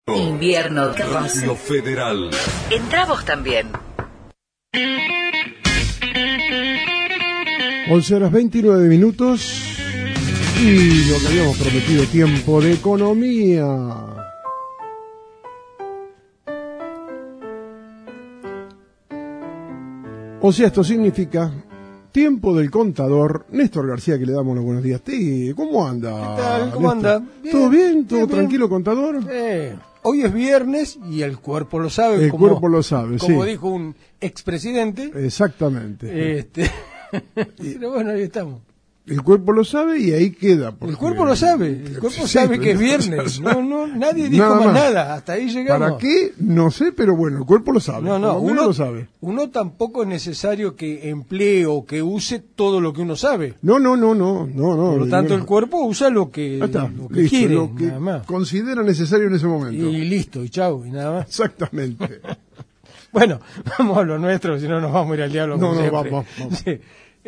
Invierno Radio Federal. Entra vos también. 11:29 y lo que habíamos prometido, tiempo de economía. O sea, esto significa tiempo del contador. Néstor García, que le damos los buenos días. ¿Cómo anda? ¿Qué tal? ¿Cómo anda? Bien, ¿Todo bien? ¿Todo bien, tranquilo, bien. contador? Hoy es viernes y el cuerpo lo sabe. El cuerpo lo sabe, como sí. dijo un expresidente. Exactamente. Pero bueno, ahí estamos. El cuerpo lo sabe y ahí queda. El cuerpo lo sabe. El cuerpo sabe que es viernes. Nadie dijo Nada más más. nada. Hasta ahí llegamos. ¿Para qué? No sé, pero bueno, el cuerpo lo sabe. Uno lo sabe. Uno tampoco es necesario que emplee o que use todo lo que uno sabe. No. Por lo tanto, el cuerpo usa lo que Listo, quiere, lo que nada más. considera necesario en ese momento. Y listo, y chau, y nada más. Exactamente. Bueno, vamos a lo nuestro, si no nos vamos a ir al diablo. como siempre. Vamos. Sí.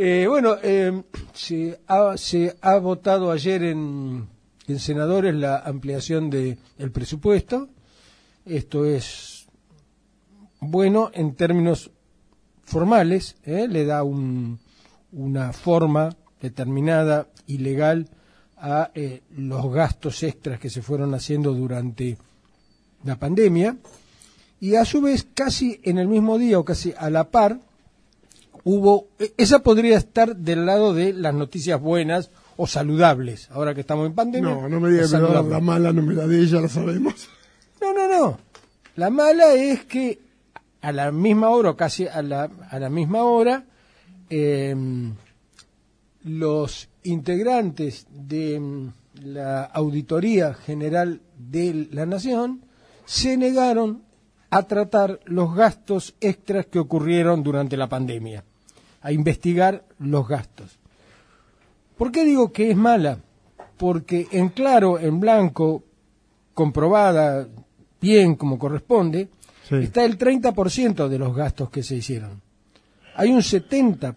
Se ha votado ayer en senadores la ampliación del presupuesto. Esto es bueno en términos formales, le da una forma determinada y legal a los gastos extras que se fueron haciendo durante la pandemia, y a su vez casi en el mismo día o casi a la par esa podría estar del lado de las noticias buenas o saludables, ahora que estamos en pandemia. No me digas que me va a dar la mala, no me la de ella, la sabemos. No. La mala es que a la misma hora, o casi a la misma hora, los integrantes de la Auditoría General de la Nación se negaron a tratar los gastos extras que ocurrieron durante la pandemia, a investigar los gastos. ¿Por qué digo que es mala? Porque en claro, en blanco, comprobada bien como corresponde, sí, está el 30% de los gastos que se hicieron. Hay un 70%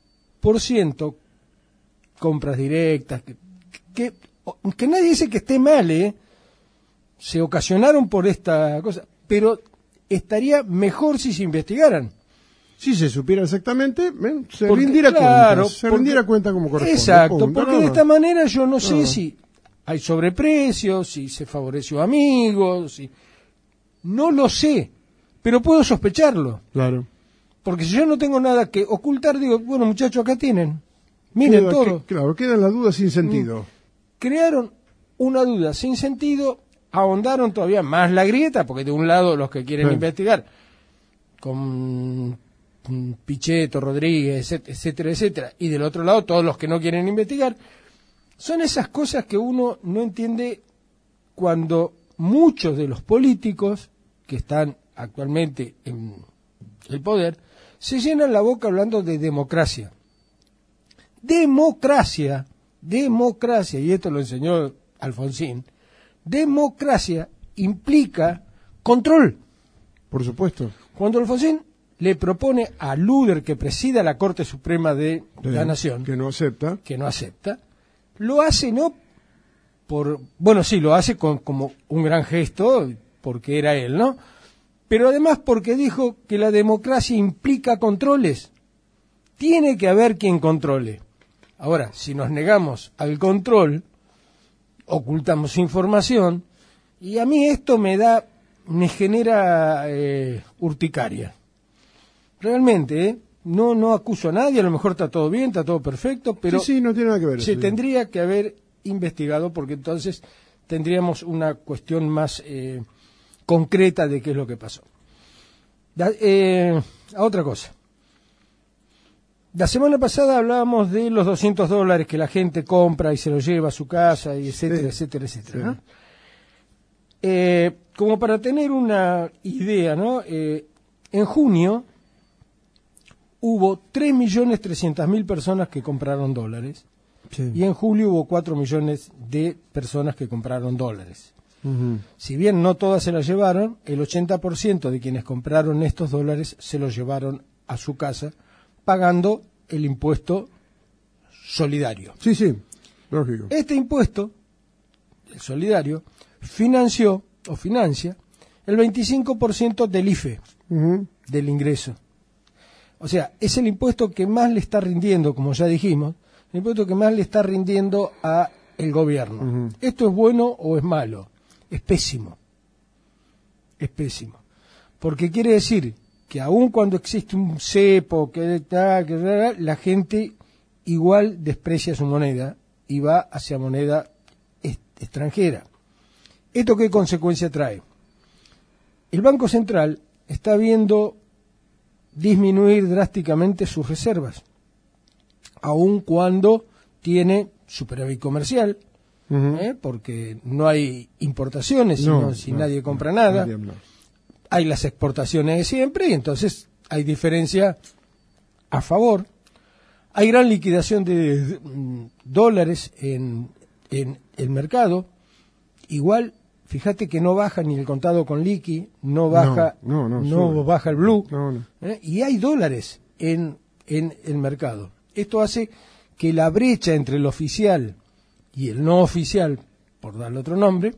compras directas, que nadie dice que esté mal, se ocasionaron por esta cosa, pero estaría mejor si se investigaran. Si se supiera exactamente, se Porque, rindiera claro, cuenta. Se rindiera cuenta como corresponde. Exacto, Punto, porque de esta manera yo no sé No. si hay sobreprecios, si se favoreció a amigos, no lo sé, pero puedo sospecharlo. Claro. Porque si yo no tengo nada que ocultar, digo, bueno, muchachos, acá tienen, miren todo. Claro, quedan las dudas sin sentido. Crearon una duda sin sentido, ahondaron todavía más la grieta, porque de un lado los que quieren investigar, con Pichetto, Rodríguez, etcétera, y del otro lado todos los que no quieren investigar. Son esas cosas que uno no entiende cuando muchos de los políticos que están actualmente en el poder se llenan la boca hablando de democracia. Democracia, y esto lo enseñó Alfonsín, democracia implica control. Por supuesto. Cuando Alfonsín le propone a Luder que presida la Corte Suprema de la Nación, que no acepta, lo hace no por, bueno, sí, lo hace como un gran gesto, porque era él, ¿no? Pero además porque dijo que la democracia implica controles. Tiene que haber quien controle. Ahora, si nos negamos al control, ocultamos información, y a mí esto me genera urticaria. Realmente, no acuso a nadie, a lo mejor está todo bien, está todo perfecto, pero sí, no tiene nada que ver. Se tendría que haber investigado, porque entonces tendríamos una cuestión más concreta de qué es lo que pasó. A otra cosa. La semana pasada hablábamos de los $200 que la gente compra y se los lleva a su casa, y etcétera. ¿No? Como para tener una idea, ¿no? En junio hubo 3.300.000 personas que compraron dólares, y en julio hubo 4 millones de personas que compraron dólares. Si bien no todas se las llevaron, el 80% de quienes compraron estos dólares se los llevaron a su casa, pagando el impuesto solidario. Sí, lógico. Este impuesto, el solidario, financió o financia, el 25% del IFE, Ujú. del ingreso. O sea, es el impuesto que más le está rindiendo, como ya dijimos, el impuesto que más le está rindiendo a el gobierno. Ujú. ¿Esto es bueno o es malo? Es pésimo. Es pésimo. Porque quiere decir que aun cuando existe un cepo, la gente igual desprecia su moneda y va hacia moneda extranjera. ¿Esto qué consecuencia trae? El Banco Central está viendo disminuir drásticamente sus reservas, aun cuando tiene superávit comercial, Ujú. porque no hay importaciones, sino si nadie compra nada. No. Hay las exportaciones de siempre y entonces hay diferencia a favor. Hay gran liquidación de dólares en el mercado. Igual, fíjate que no baja ni el contado con liqui, no baja, sube. baja el blue. No. Y hay dólares en el mercado. Esto hace que la brecha entre el oficial y el no oficial, por darle otro nombre,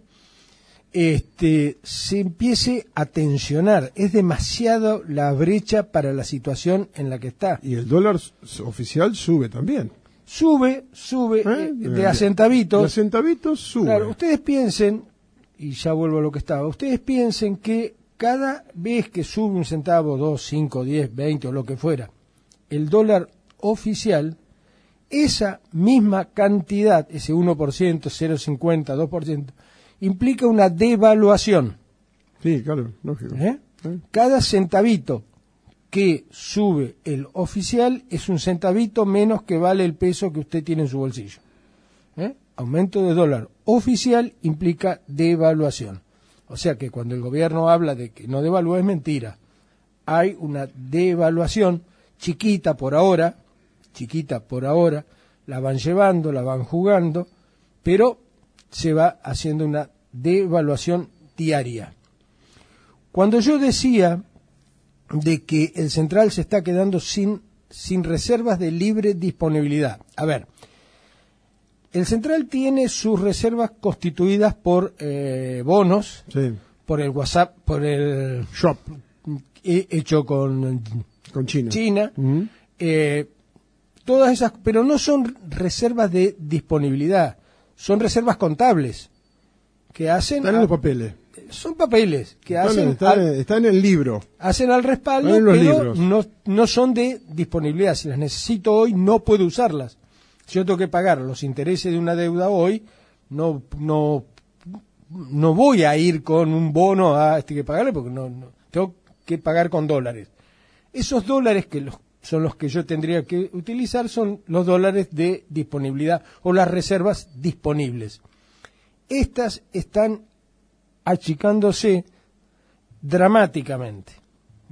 se empiece a tensionar. Es demasiado la brecha para la situación en la que está. Y el dólar oficial sube también. Sube de a centavitos. De a centavitos sube. Claro, ustedes piensen, y ya vuelvo a lo que estaba, ustedes piensen que cada vez que sube un centavo, 2, 5, 10, 20 o lo que fuera, el dólar oficial, esa misma cantidad, ese 1%, 0,50, 2%, implica una devaluación. Sí, claro, lógico. Cada centavito que sube el oficial es un centavito menos que vale el peso que usted tiene en su bolsillo. Aumento de dólar oficial implica devaluación. O sea que cuando el gobierno habla de que no devalúa es mentira. Hay una devaluación chiquita por ahora, la van llevando, la van jugando, pero se va haciendo una devaluación diaria. Cuando yo decía de que el central se está quedando sin reservas de libre disponibilidad. A ver, el central tiene sus reservas constituidas por bonos, Sí. por el WhatsApp, por el Shop. Hecho con China. Ujú. Todas esas, pero no son reservas de disponibilidad, son reservas contables que hacen Están en los papeles. son papeles que Está en el libro. hacen al respaldo, Están en los pero libros. no son de disponibilidad. Si las necesito hoy, no puedo usarlas. Si yo tengo que pagar los intereses de una deuda hoy, no voy a ir con un bono a que pagarle, porque no tengo que pagar con dólares. Esos dólares son los que yo tendría que utilizar, son los dólares de disponibilidad o las reservas disponibles. Estas están achicándose dramáticamente.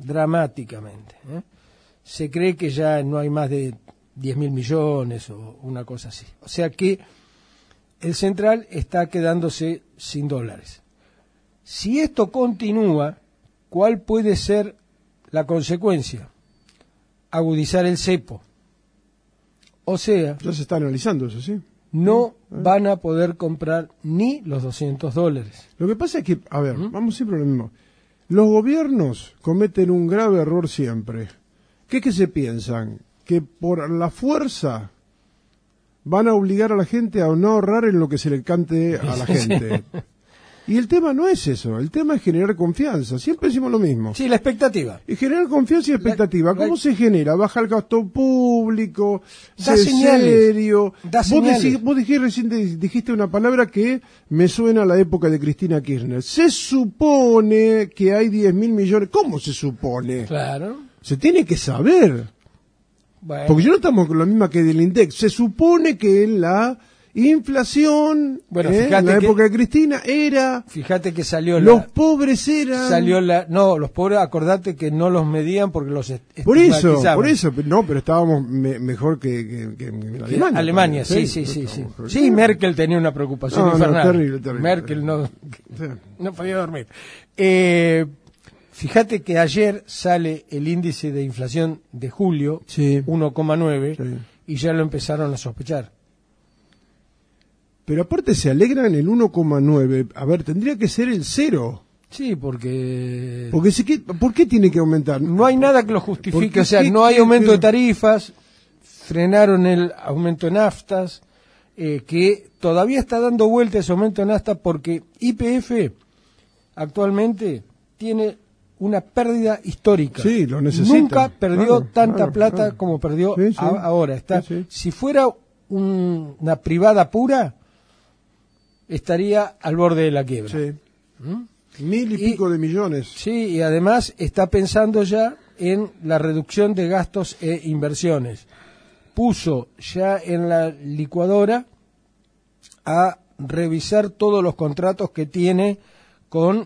Se cree que ya no hay más de 10.000 millones o una cosa así. O sea que el central está quedándose sin dólares. Si esto continúa, ¿cuál puede ser la consecuencia? Agudizar el cepo. O sea, Ya se está analizando eso, ¿sí? no van a poder comprar ni los $200. Lo que pasa es que, a ver, vamos siempre a lo mismo. Los gobiernos cometen un grave error siempre. ¿Qué es que se piensan? Que por la fuerza van a obligar a la gente a no ahorrar en lo que se le cante a la gente. Y el tema no es eso, el tema es generar confianza. Siempre decimos lo mismo. Sí, la expectativa. Y generar confianza y expectativa. ¿Cómo se genera? Baja el gasto público, Da sé señales. serio. Da señales. Vos dijiste una palabra que me suena a la época de Cristina Kirchner. Se supone que hay 10.000 millones. ¿Cómo se supone? Claro. Se tiene que saber. Bueno, Porque yo no estamos con la misma que del INDEC. Se supone que la inflación, Bueno, en fíjate la que- época de Cristina era... fíjate que salió Los pobres eran... no, los pobres, acordate que no los medían porque los Por eso, estigmatizaban. no, pero estábamos mejor que en Alemania. Alemania, sí. estábamos mejor. Sí, Merkel tenía una preocupación No, infernal. terrible. Merkel Sí. no podía dormir. Fíjate que ayer sale el índice de inflación de julio, Sí. 1,9, Sí. y ya lo empezaron a sospechar. Pero aparte se alegran el 1,9. A ver, tendría que ser el 0. Sí, porque ¿Por qué tiene que aumentar? no hay nada que lo justifique. Porque O sea, no hay aumento de tarifas, frenaron el aumento de naftas, que todavía está dando vuelta ese aumento de naftas porque YPF actualmente tiene una pérdida histórica. Sí, lo necesita. Nunca perdió tanta claro, plata claro. como perdió Sí, sí. ahora. Está, Sí, sí. Si fuera una privada pura, estaría al borde de la quiebra. Sí. ¿Mm? 1.000 y pico de millones. Sí, y además está pensando ya en la reducción de gastos e inversiones. Puso ya en la licuadora a revisar todos los contratos que tiene con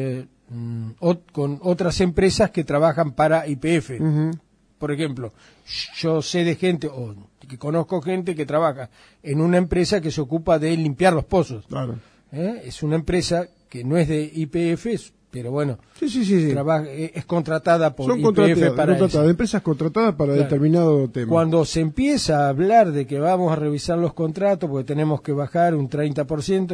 otras empresas que trabajan para YPF. Ujú. Por ejemplo, yo sé de gente, o que conozco gente que trabaja en una empresa que se ocupa de limpiar los pozos. Claro. Es una empresa que no es de YPF, pero bueno, Sí. es contratada por Son YPF para eso. empresas contratadas para Claro. determinado tema. Cuando se empieza a hablar de que vamos a revisar los contratos porque tenemos que bajar un 30%,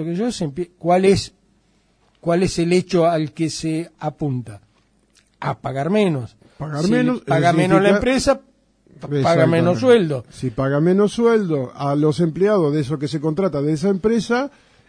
¿cuál es el hecho al que se apunta? A pagar menos. Pagar Si menos, paga eso menos la significa- empresa, paga Exactamente. menos sueldo. Si paga menos sueldo a los empleados de eso que se contrata de esa empresa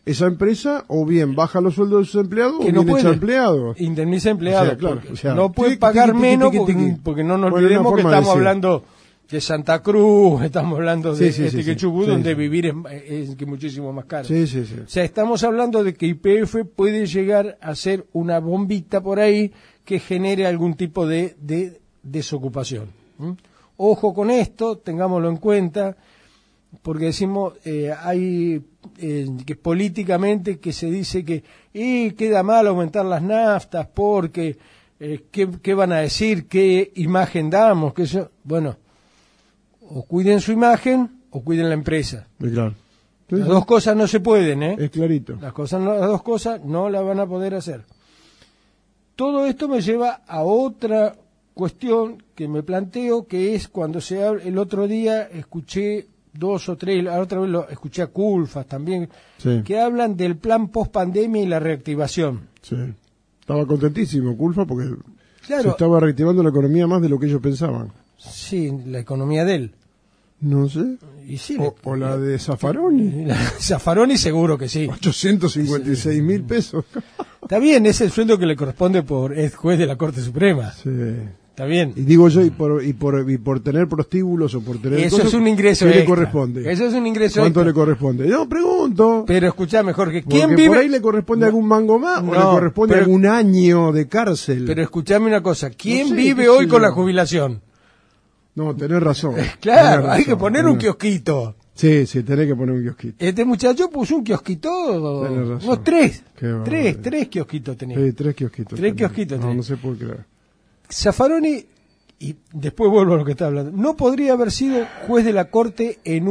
o bien baja los sueldos de sus empleados Que o no bien echa puede empleados. indemniza empleados, O sea, claro, porque o sea, no puede tiqui, pagar tiqui, menos tiqui, tiqui. porque no nos Bueno, olvidemos una que forma de estamos decir. hablando de Santa Cruz, estamos hablando de Sí. Chubut, Sí, donde sí. vivir es que muchísimo más caro. Sí. O sea, estamos hablando de que YPF puede llegar a ser una bombita por ahí que genere algún tipo de desocupación. ¿Mm? Ojo con esto, tengámoslo en cuenta, porque decimos, hay que políticamente que se dice que queda mal aumentar las naftas porque ¿qué van a decir? ¿Qué imagen damos? ¿Qué eso? Bueno, o cuiden su imagen o cuiden la empresa. Sí, claro. Sí, Las sí. dos cosas no se pueden, ¿eh? Es clarito. Las dos cosas no las van a poder hacer. Todo esto me lleva a otra cuestión que me planteo, que es cuando se habla, el otro día escuché 2 o 3, la otra vez lo escuché a Culfas también, Sí. que hablan del plan post pandemia y la reactivación. Sí. Estaba contentísimo, Culfa, porque se Claro, estaba reactivando la economía más de lo que ellos pensaban. sí, la economía de él. No sé. Y sí, O la de Zaffaroni. Zaffaroni seguro que sí. 856.000 pesos. Está bien, es el sueldo que le corresponde por es juez de la Corte Suprema. Sí. Está bien. Y digo yo, y por tener prostíbulos o por tener Eso cosas, es un ingreso ¿qué le extra. corresponde? Eso es un ingreso ¿Cuánto extra. le corresponde? No, pregunto. Pero escuchame, Jorge, Porque ¿quién vive? por ahí le corresponde algún mango más o No, le corresponde pero- algún año de cárcel. Pero escuchame una cosa, ¿quién No sé, vive qué hoy sé con yo. la jubilación? No, tenés razón. Claro, Tenés hay que razón, poner tenés un razón. kiosquito. Sí, tenés que poner un kiosquito. Este muchacho puso un kiosquito, Tenés razón. no, tres Qué barbaridad. kiosquitos tenía. Sí, 3 kiosquitos. Tres tenés. kiosquitos No, tenés. no se puede creer. Zaffaroni, y después vuelvo a lo que está hablando, no podría haber sido juez de la Corte en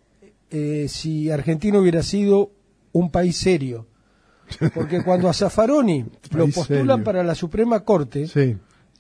si Argentina hubiera sido un país serio. Porque cuando a Zaffaroni lo País postulan serio. para la Suprema Corte, Sí.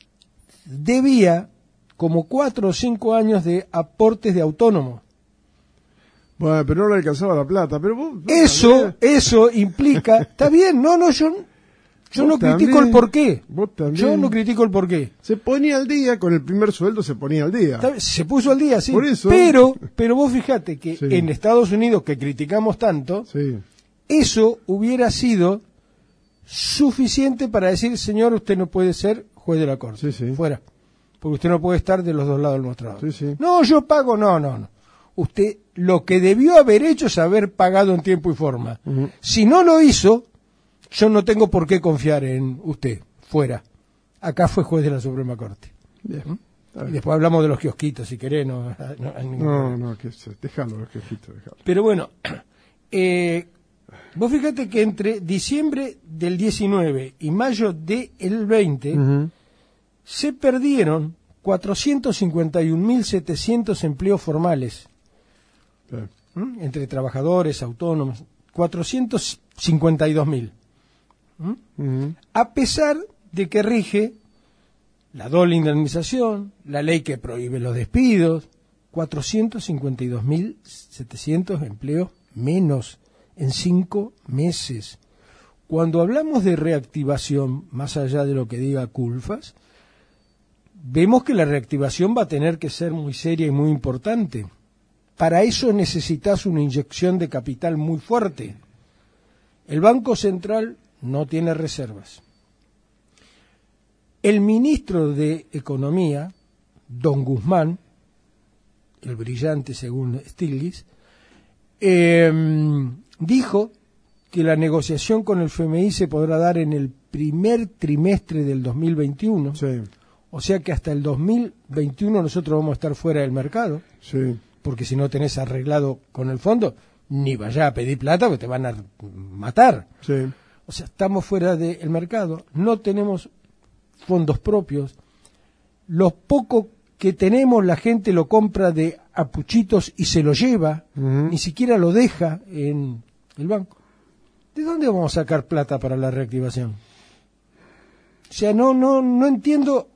debía como 4 o 5 años de aportes de autónomo. Bueno, pero no le alcanzaba la plata. Pero vos Eso implica, está bien, yo no Vos critico también, el porqué. vos también. Yo no critico el porqué. se ponía al día, con el primer sueldo se ponía al día. Está bien, se puso al día, sí. Por eso. Pero vos fíjate que Sí. en Estados Unidos, que criticamos tanto, Sí. eso hubiera sido suficiente para decir, señor, usted no puede ser juez de la Corte. Sí, sí. Fuera. Porque usted no puede estar de los dos lados del mostrador. Sí, sí. No, yo pago, no. Usted lo que debió haber hecho es haber pagado en tiempo y forma. Ujú. Si no lo hizo, yo no tengo por qué confiar en usted. Fuera. Acá fue juez de la Suprema Corte. Bien. Está Y bien. después hablamos de los kiosquitos, si querés. No hay ningún problema. No, dejalo, los quejitos, dejalo. Pero bueno, vos fíjate que entre diciembre del 19 y mayo del 20 Ujú. se perdieron 451.700 empleos formales, Sí. entre trabajadores, autónomos, 452.000. Ujú. A pesar de que rige la doble indemnización, la ley que prohíbe los despidos, 452.700 empleos menos en 5 meses. Cuando hablamos de reactivación, más allá de lo que diga Culfas, vemos que la reactivación va a tener que ser muy seria y muy importante. Para eso necesitas una inyección de capital muy fuerte. El Banco Central no tiene reservas. El ministro de Economía, don Guzmán, el brillante según Stiglitz, dijo que la negociación con el FMI se podrá dar en el primer trimestre del 2021. Sí. O sea que hasta el 2021 nosotros vamos a estar fuera del mercado. Sí. Porque si no tenés arreglado con el fondo, ni vayas a pedir plata porque te van a matar. Sí. O sea, estamos fuera del mercado, no tenemos fondos propios. Lo poco que tenemos la gente lo compra de a puchitos y se lo lleva, ni siquiera lo deja en el banco. ¿De dónde vamos a sacar plata para la reactivación? O sea, no entiendo.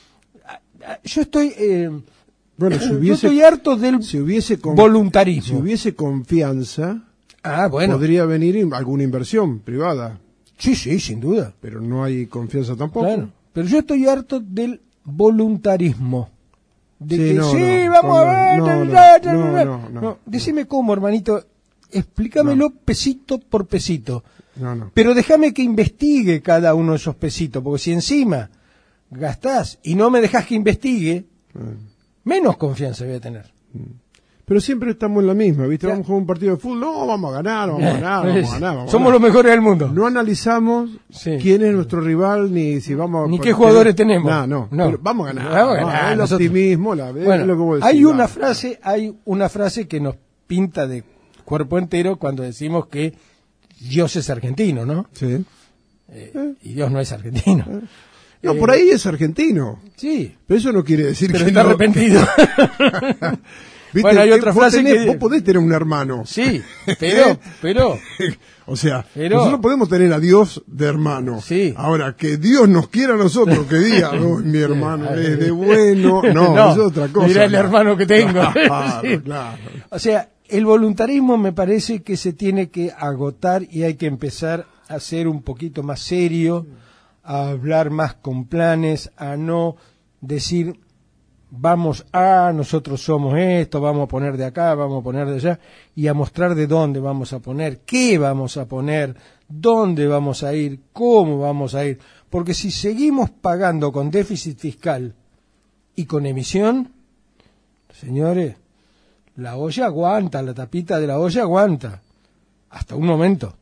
Yo estoy Bueno, yo estoy harto del voluntarismo. Si hubiese confianza, bueno, podría venir alguna inversión privada. Sí, sin duda. Pero no hay confianza tampoco. Claro. Pero yo estoy harto del voluntarismo. De Sí, que no, sí, no, vamos a ver. No. Decime cómo, hermanito. Explícamelo pesito por pesito. No. Pero déjame que investigue cada uno de esos pesitos, porque si encima gastás y no me dejás que investigue, menos confianza voy a tener. Pero siempre estamos en la misma, ¿viste? Ya. Vamos a jugar un partido de fútbol, no, vamos a ganar. Somos los mejores del mundo. No analizamos quién es nuestro rival, ni si vamos ni qué jugadores tenemos. No. Pero vamos a ganar. Vamos a ganar. El Nosotros. optimismo, es lo que vos decís, Hay una frase que nos pinta de cuerpo entero cuando decimos que Dios es argentino, ¿no? Sí. Y Dios no es argentino. No, por ahí es argentino. Sí. Pero eso no quiere decir Pero que está no. arrepentido. ¿Viste? Bueno, hay otra frase Vos podés tener un hermano. Sí, pero o sea, pero nosotros podemos tener a Dios de hermano. Sí. Ahora, que Dios nos quiera a nosotros, que diga, mi hermano es de bueno. No, es otra cosa. Mirá el hermano que tengo. Claro, Sí. claro. O sea, el voluntarismo me parece que se tiene que agotar y hay que empezar a ser un poquito más serio, a hablar más con planes, a no decir nosotros somos esto, vamos a poner de acá, vamos a poner de allá, y a mostrar de dónde vamos a poner, qué vamos a poner, dónde vamos a ir, cómo vamos a ir. Porque si seguimos pagando con déficit fiscal y con emisión, señores, la olla aguanta, la tapita de la olla aguanta, hasta un momento.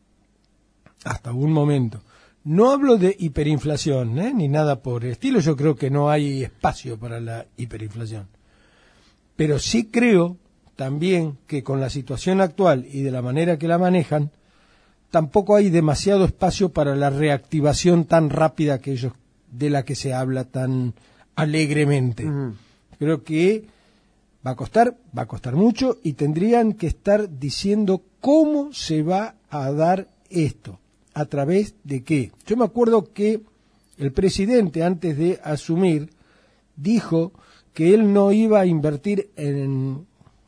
No hablo de hiperinflación, ni nada por el estilo, yo creo que no hay espacio para la hiperinflación. Pero sí creo también que con la situación actual y de la manera que la manejan, tampoco hay demasiado espacio para la reactivación tan rápida de la que se habla tan alegremente. Creo que va a costar mucho y tendrían que estar diciendo cómo se va a dar esto. ¿A través de qué? Yo me acuerdo que el presidente, antes de asumir, dijo que él no iba a invertir en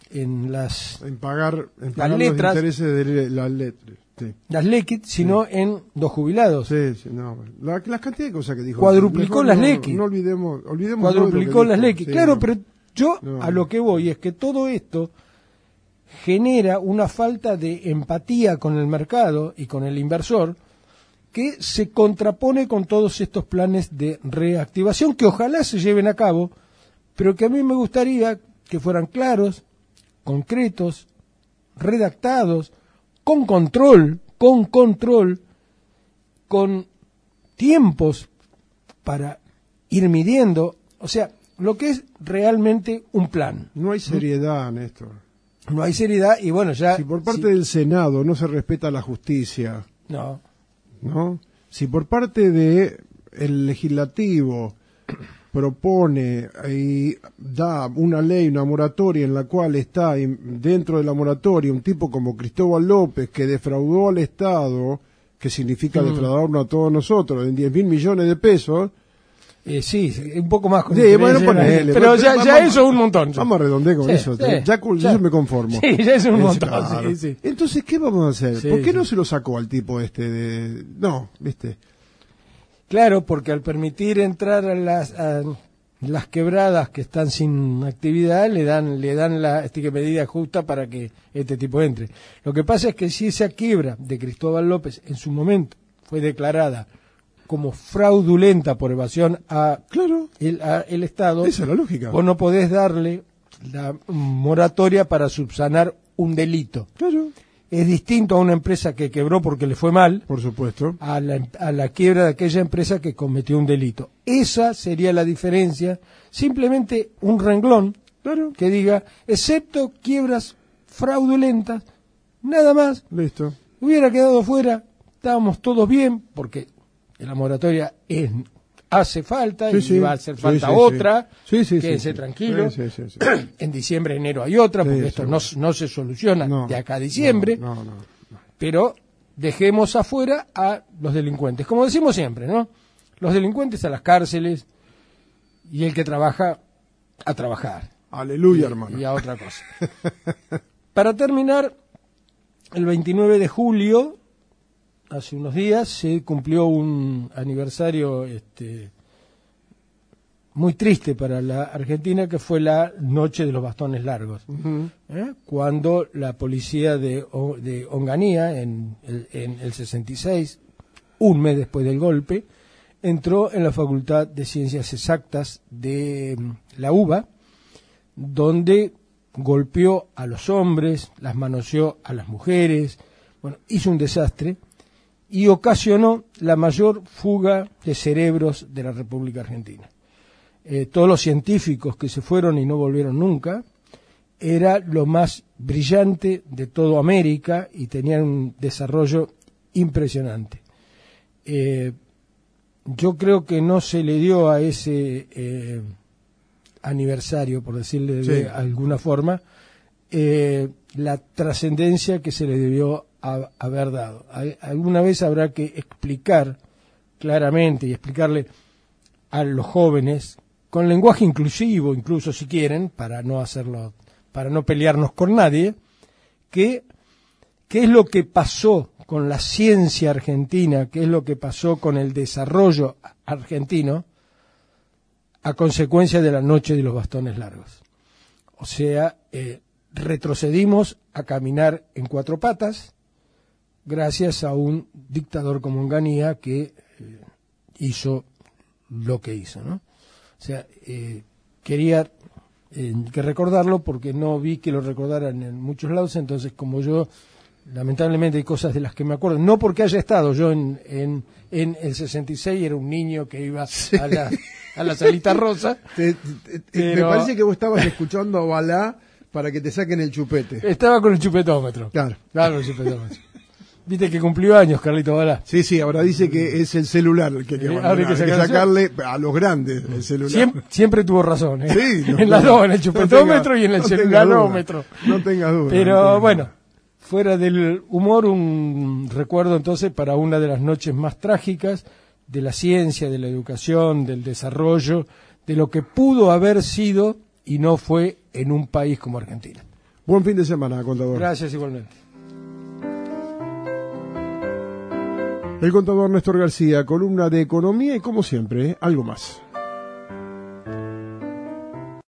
pagar las letras, los intereses de las letras. Sí. Las LEQUIT, sino en los jubilados. Sí, no. Las cantidad de cosas que dijo. Cuadruplicó las LEQUIT. No olvidemos. Cuadruplicó las LEQUIT. Sí, claro, no. pero yo a lo que voy es que todo esto genera una falta de empatía con el mercado y con el inversor que se contrapone con todos estos planes de reactivación que ojalá se lleven a cabo, pero que a mí me gustaría que fueran claros, concretos, redactados, con control, con tiempos para ir midiendo, o sea, lo que es realmente un plan. No hay seriedad, Néstor. No hay seriedad y bueno, ya... Si por parte del Senado no se respeta la justicia, No. Si por parte del legislativo propone y da una ley, una moratoria en la cual está dentro de la moratoria un tipo como Cristóbal López que defraudó al Estado, que significa defraudarnos a todos nosotros, en 10.000 millones de pesos, Sí, un poco más con Sí, bueno, ponele, pero ya vamos, eso es un montón. Vamos a redondear con Sí, eso. sí, Ya con ya. eso me conformo. Sí, ya es un montón. Claro. Sí, sí. Entonces, ¿qué vamos a hacer? Sí, ¿Por qué no sí. se lo sacó al tipo No, ¿viste? Claro, porque al permitir entrar a las quebradas que están sin actividad, le dan la medida justa para que este tipo entre. Lo que pasa es que si esa quiebra de Cristóbal López en su momento fue declarada como fraudulenta por evasión a el Estado, Esa es la lógica. vos no podés darle la moratoria para subsanar un delito. Claro, Es distinto a una empresa que quebró porque le fue mal, por supuesto. a la quiebra de aquella empresa que cometió un delito. Esa sería la diferencia, simplemente un renglón Claro, que diga, excepto quiebras fraudulentas, nada más, listo. hubiera quedado fuera, estábamos todos bien, porque la moratoria hace falta Sí, y sí. va a hacer Sí, falta sí, otra, sí. Sí, quédense sí. tranquilos. Sí, sí, sí. En diciembre, enero hay otra, porque Sí, esto seguro. no se soluciona No, de acá a diciembre. No. Pero dejemos afuera a los delincuentes. Como decimos siempre, ¿no? Los delincuentes a las cárceles y el que trabaja a trabajar. Aleluya, hermano. Y a otra cosa. Para terminar, el 29 de julio, hace unos días, se cumplió un aniversario muy triste para la Argentina, que fue la Noche de los Bastones Largos. Ujú. Cuando la policía de Onganía, en el 66, un mes después del golpe, entró en la Facultad de Ciencias Exactas de la UBA, donde golpeó a los hombres, las manoseó a las mujeres, bueno, hizo un desastre y ocasionó la mayor fuga de cerebros de la República Argentina. Todos los científicos que se fueron y no volvieron nunca, era lo más brillante de toda América y tenían un desarrollo impresionante. Yo creo que no se le dio a ese aniversario, por decirle de alguna forma, la trascendencia que se le debió haber dado. Alguna vez habrá que explicar claramente y explicarle a los jóvenes, con lenguaje inclusivo, incluso si quieren, para no hacerlo, para no pelearnos con nadie, qué es lo que pasó con la ciencia argentina, qué es lo que pasó con el desarrollo argentino a consecuencia de la Noche de los Bastones Largos. O sea, retrocedimos a caminar en cuatro patas gracias a un dictador como Onganía que hizo lo que hizo, ¿no? O sea, quería que recordarlo porque no vi que lo recordaran en muchos lados, entonces como yo, lamentablemente hay cosas de las que me acuerdo, no porque haya estado yo en el 66, era un niño que iba a la salita rosa. Me pero parece que vos estabas escuchando a Balá para que te saquen el chupete. estaba con el chupetómetro. Claro. Claro, el chupetómetro. Viste que cumplió años, Carlito Balá. Sí, ahora dice que es el celular el que hay que Ahora hay que abandonar. Hay que sacarle a los grandes el celular. Siempre tuvo razón, ¿eh? Sí, en las dos, en el chupetómetro y en el celularómetro. No tengas duda. Pero bueno, fuera del humor, un recuerdo entonces para una de las noches más trágicas de la ciencia, de la educación, del desarrollo, de lo que pudo haber sido y no fue en un país como Argentina. Buen fin de semana, contador. Gracias igualmente. El contador Néstor García, columna de economía y como siempre, algo más.